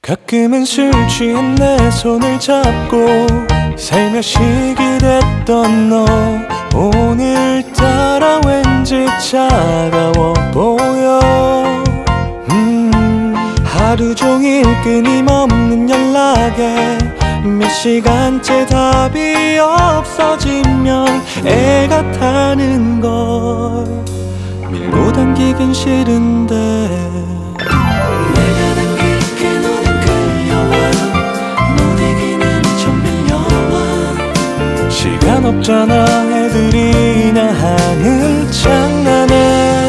가끔은 술 취한 내 손을 잡고 살며시 기댔던 너, 오늘따라 왠지 차가워 보여. 하루 종일 끊임없는 연락에 몇 시간째 답이 없어지면 애가 타는 걸 밀고 당기긴 싫은데 시간 없잖아 애들이나 하는 장난에.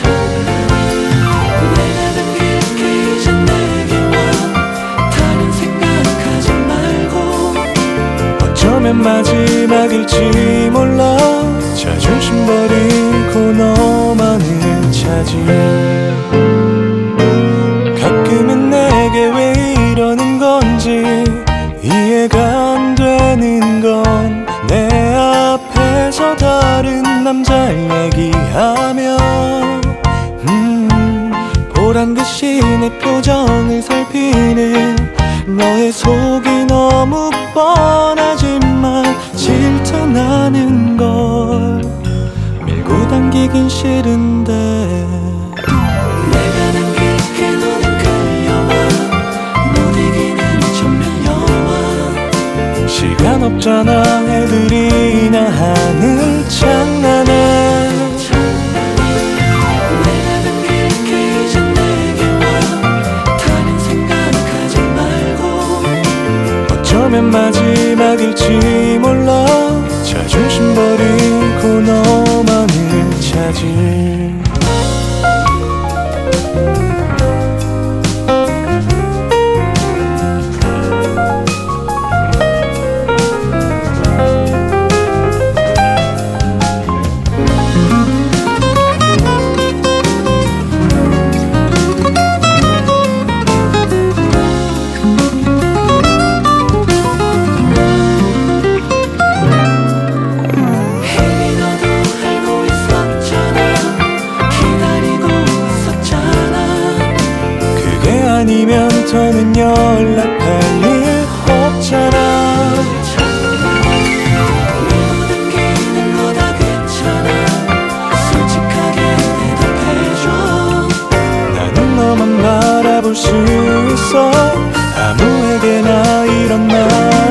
내가 당길게 이제 내게 와. 다른 생각하지 말고. 어쩌면 마지막일지 몰라. 자존심 버리고 너만을 찾지. 가끔은 내게 왜 이러는 건지 이해가 안 되는 건 내 앞에서 다른 남자를 얘기하며 보란듯이 내 표정을 살피는 너의 속이 너무 뻔하지만 질투나는 걸 밀고 당기긴 싫은데. 내가 당길게 너는 끌려와. 못 이기는 천면여와. 시간 없잖아 애들이나 하는 장난에. 내가 당길게 이제 내게 와. 다른 생각하지 말고. 어쩌면 마지막일지 몰라. 자존심 버리고 너만을 찾을. 아니면 더는 연락할 일 없잖아. 모든 게 난 거 다 괜찮아. 솔직하게 대답해줘. 나는 너만 바라볼 수 있어. 아무에게나 이런 말